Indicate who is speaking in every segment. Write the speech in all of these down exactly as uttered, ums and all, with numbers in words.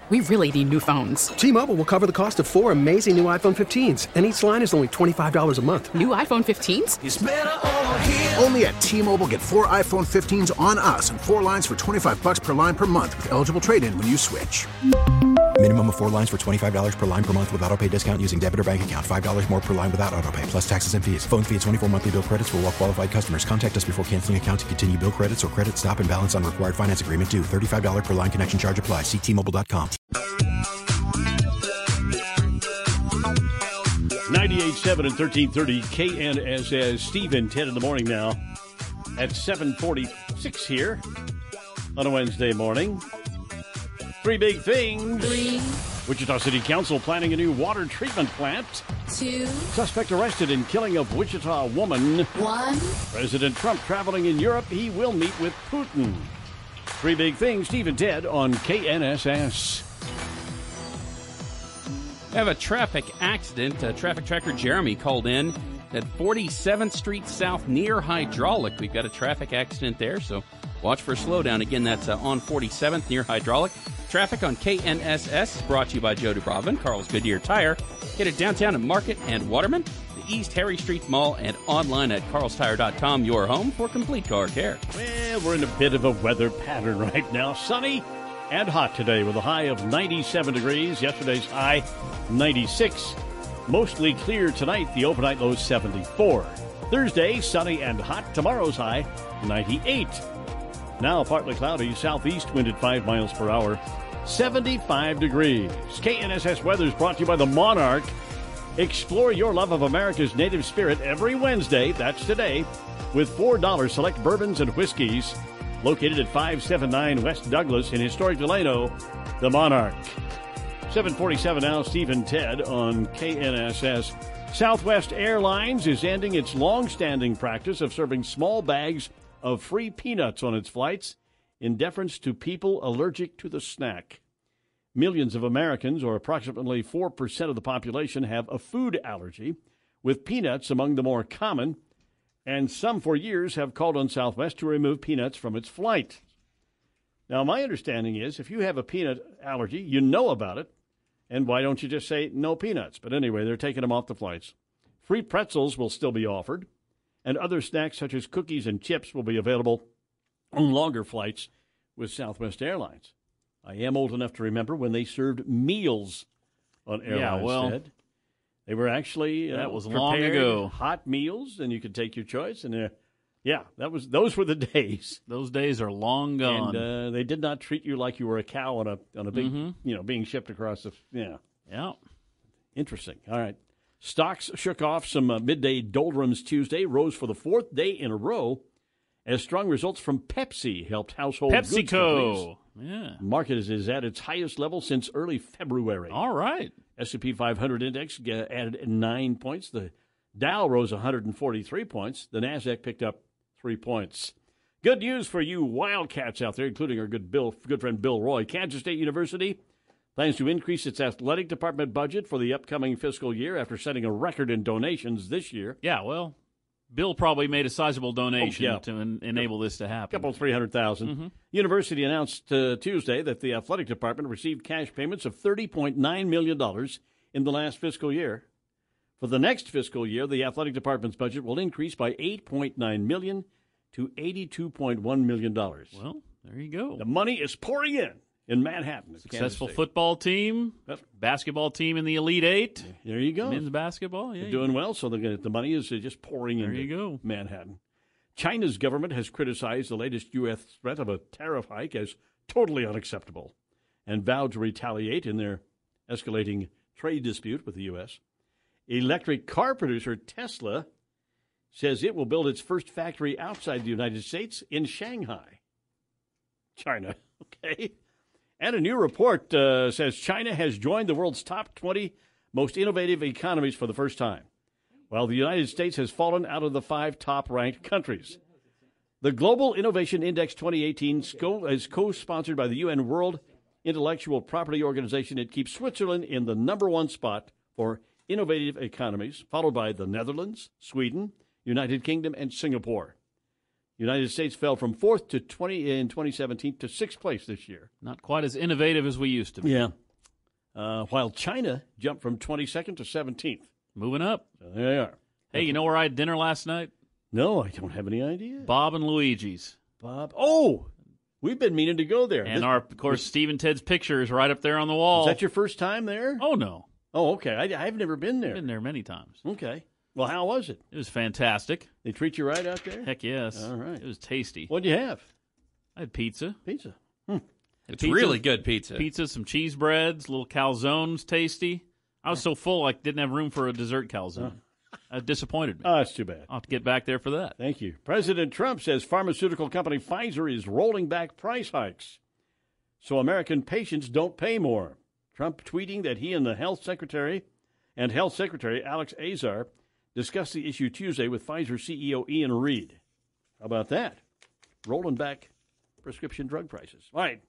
Speaker 1: We really need new phones.
Speaker 2: T-Mobile will cover the cost of four amazing new iPhone fifteens, and each line is only twenty-five dollars a month.
Speaker 1: New iPhone fifteens?
Speaker 3: It's better over here.
Speaker 4: Only at T-Mobile, get four iPhone fifteens on us and four lines for twenty-five dollars per line per month with eligible trade-in when you switch.
Speaker 5: Minimum of four lines for twenty-five dollars per line per month with autopay discount using debit or bank account. five dollars more per line without autopay, plus taxes and fees. Phone fee at twenty-four monthly bill credits for well-qualified customers. Contact us before canceling account to continue bill credits or credit stop and balance on required finance agreement due. thirty-five dollars per line connection charge applies. See T Mobile dot com.
Speaker 6: ninety-eight point seven and thirteen thirty K N S S. Steve and Ted in the morning now at seven forty-six here on a Wednesday morning. Three big things.
Speaker 7: Three.
Speaker 6: Wichita City Council planning a new water treatment plant.
Speaker 7: Two.
Speaker 6: Suspect arrested in killing of Wichita woman.
Speaker 7: One.
Speaker 6: President Trump traveling in Europe. He will meet with Putin. Three big things. Steve and Ted on K N S S.
Speaker 8: We have a traffic accident. Uh, traffic tracker Jeremy called in at forty-seventh Street South near Hydraulic. We've got a traffic accident there, so watch for a slowdown. Again, that's uh, on forty-seventh near Hydraulic. Traffic on K N S S brought to you by Joe Dubrovin, Carl's Goodyear Tire. Get it downtown at Market and Waterman, the East Harry Street Mall, and online at carls tire dot com, your home for complete car care.
Speaker 6: Well, we're in a bit of a weather pattern right now. Sunny and hot today with a high of ninety-seven degrees. Yesterday's high, ninety-six. Mostly clear tonight. The overnight low, seventy-four. Thursday, sunny and hot. Tomorrow's high, ninety-eight. Now partly cloudy, southeast wind at five miles per hour, seventy-five degrees. K N S S weather is brought to you by the Monarch. Explore your love of America's native spirit every Wednesday, that's today, with four dollars select bourbons and whiskeys. Located at five seventy-nine West Douglas in historic Delano, the Monarch. seven forty-seven now, Steve and Ted on K N S S. Southwest Airlines is ending its long-standing practice of serving small bags of free peanuts on its flights in deference to people allergic to the snack. Millions of Americans, or approximately four percent of the population, have a food allergy, with peanuts among the more common, and some for years have called on Southwest to remove peanuts from its flight. Now, my understanding is if you have a peanut allergy, you know about it, and why don't you just say no peanuts? But anyway, they're taking them off the flights. Free pretzels will still be offered, and other snacks such as cookies and chips will be available on longer flights with Southwest Airlines. I am old enough to remember when they served meals on airlines.
Speaker 9: Yeah, well,
Speaker 6: Ted. They were actually uh,
Speaker 9: that was long ago.
Speaker 6: Hot meals, and you could take your choice. And uh, yeah, that was those were the days.
Speaker 9: Those days are long gone.
Speaker 6: And uh, they did not treat you like you were a cow on a on a big,
Speaker 9: mm-hmm.
Speaker 6: you know, being shipped across the yeah.
Speaker 9: Yeah,
Speaker 6: interesting. All right. Stocks shook off some uh, midday doldrums Tuesday, rose for the fourth day in a row as strong results from Pepsi helped household goods companies.
Speaker 9: PepsiCo. Yeah.
Speaker 6: Market is, is at its highest level since early February.
Speaker 9: All right.
Speaker 6: S and P five hundred index uh, added nine points. The Dow rose one hundred forty-three points. The Nasdaq picked up three points. Good news for you Wildcats out there, including our good Bill, good friend Bill Roy. Kansas State University plans to increase its athletic department budget for the upcoming fiscal year after setting a record in donations this year.
Speaker 9: Yeah, well, Bill probably made a sizable donation
Speaker 6: oh, yeah.
Speaker 9: to en- enable this to happen.
Speaker 6: A couple, three hundred thousand. Mm-hmm. University announced uh, Tuesday that the athletic department received cash payments of thirty point nine million dollars in the last fiscal year. For the next fiscal year, the athletic department's budget will increase by eight point nine million dollars to eighty-two point one million dollars.
Speaker 9: Well, there you go.
Speaker 6: The money is pouring in. In Manhattan.
Speaker 9: Successful football team, yep. Basketball team in the Elite Eight.
Speaker 6: There you go.
Speaker 9: Men's basketball. Yeah,
Speaker 6: They're doing well, so they're gonna, the money is just pouring in.
Speaker 9: There you go.
Speaker 6: Manhattan. China's government has criticized the latest U S threat of a tariff hike as totally unacceptable and vowed to retaliate in their escalating trade dispute with the U S. Electric car producer Tesla says it will build its first factory outside the United States in Shanghai. China, okay. And a new report uh, says China has joined the world's top twenty most innovative economies for the first time, while the United States has fallen out of the five top-ranked countries. The Global Innovation Index twenty eighteen is co-sponsored by the U N World Intellectual Property Organization. It keeps Switzerland in the number one spot for innovative economies, followed by the Netherlands, Sweden, United Kingdom, and Singapore. United States fell from fourth to twenty in twenty seventeen to sixth place this year.
Speaker 9: Not quite as innovative as we used to be.
Speaker 6: Yeah. Uh, while China jumped from twenty-second to seventeenth.
Speaker 9: Moving up.
Speaker 6: So there they are.
Speaker 9: Hey, you know where I had dinner last night?
Speaker 6: No, I don't have any idea.
Speaker 9: Bob and Luigi's.
Speaker 6: Bob. Oh, we've been meaning to go there.
Speaker 9: And
Speaker 6: this,
Speaker 9: our, of course, Steve and Ted's picture is right up there on the wall.
Speaker 6: Is that your first time there?
Speaker 9: Oh, no.
Speaker 6: Oh, okay. I, I've never been there.
Speaker 9: I've been there many times.
Speaker 6: Okay. Well, how was it?
Speaker 9: It was fantastic.
Speaker 6: They treat you right out there?
Speaker 9: Heck yes.
Speaker 6: All right.
Speaker 9: It was tasty.
Speaker 6: What'd you have?
Speaker 9: I had pizza.
Speaker 6: Pizza. Hmm.
Speaker 8: It's
Speaker 9: pizza,
Speaker 8: really good pizza.
Speaker 9: Pizza, some cheese breads, little calzones, tasty. I was so full I didn't have room for a dessert calzone. That disappointed me.
Speaker 6: Oh, that's too bad.
Speaker 9: I'll have to get back there for that.
Speaker 6: Thank you. President Trump says pharmaceutical company Pfizer is rolling back price hikes so American patients don't pay more. Trump tweeting that he and the health secretary and health secretary Alex Azar discussed the issue Tuesday with Pfizer C E O Ian Reed. How about that? Rolling back prescription drug prices. All right,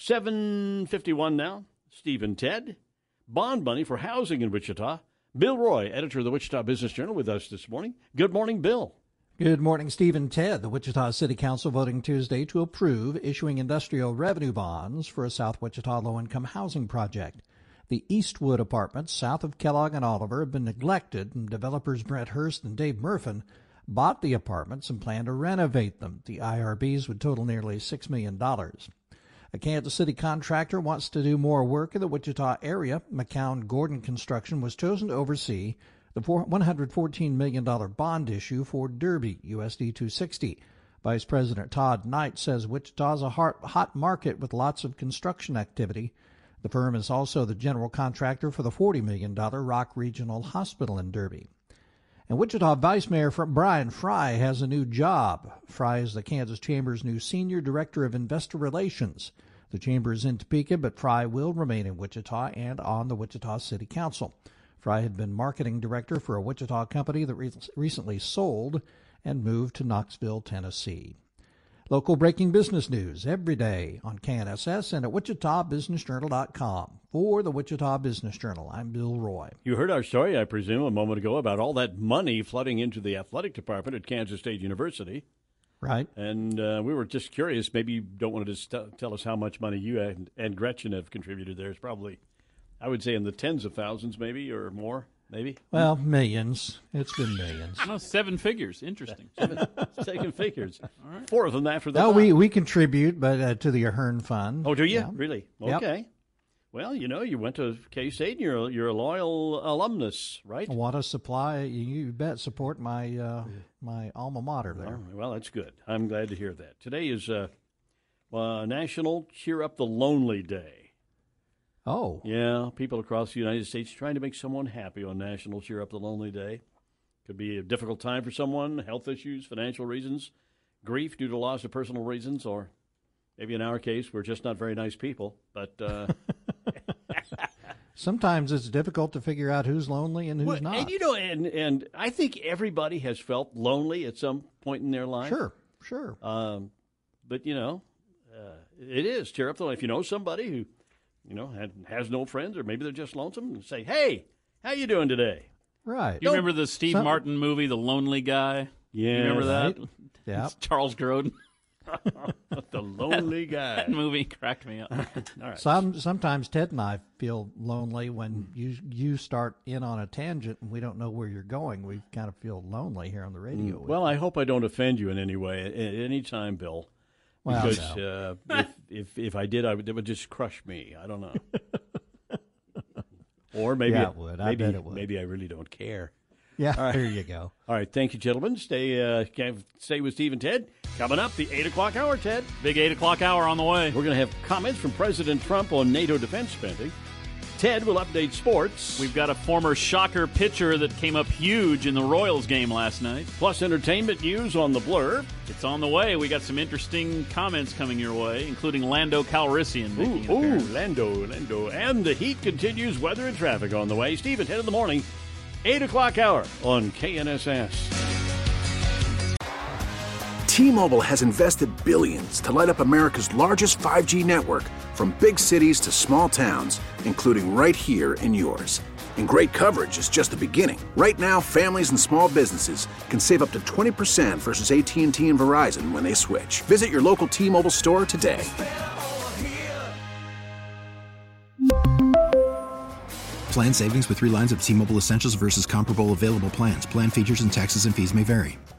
Speaker 6: seven fifty-one now. Steve and Ted. Bond money for housing in Wichita. Bill Roy, editor of the Wichita Business Journal, with us this morning. Good morning, Bill.
Speaker 3: Good morning, Steve and Ted. The Wichita City Council voting Tuesday to approve issuing industrial revenue bonds for a South Wichita low-income housing project. The Eastwood apartments south of Kellogg and Oliver have been neglected, and developers Brett Hurst and Dave Murfin bought the apartments and plan to renovate them. The I R Bs would total nearly six million dollars. A Kansas City contractor wants to do more work in the Wichita area. McCown Gordon Construction was chosen to oversee the one hundred fourteen million dollars bond issue for Derby, U S D two sixty. Vice President Todd Knight says Wichita is a hot market with lots of construction activity. The firm is also the general contractor for the forty million dollars Rock Regional Hospital in Derby. And Wichita Vice Mayor Brian Fry has a new job. Fry is the Kansas Chamber's new Senior Director of Investor Relations. The Chamber is in Topeka, but Fry will remain in Wichita and on the Wichita City Council. Fry had been marketing director for a Wichita company that re- recently sold and moved to Knoxville, Tennessee. Local breaking business news every day on K N S S and at wichita business journal dot com. For the Wichita Business Journal, I'm Bill Roy.
Speaker 6: You heard our story, I presume, a moment ago about all that money flooding into the athletic department at Kansas State University.
Speaker 3: Right.
Speaker 6: And uh, we were just curious. Maybe you don't want to just st- tell us how much money you and, and Gretchen have contributed there. It's probably, I would say, in the tens of thousands maybe or more. Maybe?
Speaker 3: Well, millions. It's been millions.
Speaker 9: No, seven figures. Interesting.
Speaker 6: Seven, seven figures. All right. Four of them after that.
Speaker 3: No, we, we contribute, but uh, to the Ahern Fund.
Speaker 6: Oh, do you?
Speaker 3: Yeah.
Speaker 6: Really?
Speaker 3: Yep.
Speaker 6: Okay. Well, you know, you went to K-State and you're a, you're a loyal alumnus, right?
Speaker 3: I want to supply, you bet, support my uh, my alma mater there.
Speaker 6: Well, well, that's good. I'm glad to hear that. Today is uh, uh, National Cheer Up the Lonely Day.
Speaker 3: Oh.
Speaker 6: Yeah, people across the United States trying to make someone happy on National Cheer Up the Lonely Day. Could be a difficult time for someone, health issues, financial reasons, grief due to loss of personal reasons, or maybe in our case, we're just not very nice people. But uh,
Speaker 3: sometimes it's difficult to figure out who's lonely and who's
Speaker 6: well,
Speaker 3: not.
Speaker 6: And, you know, and, and I think everybody has felt lonely at some point in their life.
Speaker 3: Sure, sure.
Speaker 6: Um, but, you know, uh, it is. Cheer up the If you know somebody who, you know, had, has no friends, or maybe they're just lonesome, and say, hey, how you doing today?
Speaker 3: Right.
Speaker 9: You remember the Steve
Speaker 3: Some-
Speaker 9: Martin movie, The Lonely Guy?
Speaker 6: Yeah.
Speaker 9: You remember that?
Speaker 3: Right. Yeah.
Speaker 9: It's Charles Grodin.
Speaker 6: The Lonely Guy.
Speaker 9: That movie cracked me up.
Speaker 6: All right.
Speaker 3: Some sometimes Ted and I feel lonely when you you start in on a tangent and we don't know where you're going. We kind of feel lonely here on the radio.
Speaker 6: Well, I hope I don't offend you in any way at any time, Bill.
Speaker 3: Well,
Speaker 6: Because
Speaker 3: no.
Speaker 6: uh, if, if if I did, I would, it would just crush me. I don't know. Or maybe
Speaker 3: Yeah, it would. I
Speaker 6: maybe,
Speaker 3: bet it would.
Speaker 6: Maybe I really don't care.
Speaker 3: yeah, there you go.
Speaker 6: All right, thank you, gentlemen. Stay uh, stay with Steve and Ted. Coming up, the eight o'clock hour, Ted.
Speaker 9: Big eight o'clock hour on the way.
Speaker 6: We're going to have comments from President Trump on NATO defense spending. Ted will update sports.
Speaker 9: We've got a former Shocker pitcher that came up huge in the Royals game last night.
Speaker 6: Plus entertainment news on the Blur.
Speaker 9: It's on the way. We got some interesting comments coming your way, including Lando Calrissian making
Speaker 6: Ooh,
Speaker 9: an
Speaker 6: ooh,
Speaker 9: appearance.
Speaker 6: Lando, Lando. And the heat continues, weather and traffic on the way. Steve at ten in the morning, eight o'clock hour on K N S S.
Speaker 4: T-Mobile has invested billions to light up America's largest five G network, from big cities to small towns, including right here in yours. And great coverage is just the beginning. Right now, families and small businesses can save up to twenty percent versus A T and T and Verizon when they switch. Visit your local T-Mobile store today.
Speaker 5: Plan savings with three lines of T-Mobile Essentials versus comparable available plans. Plan features and taxes and fees may vary.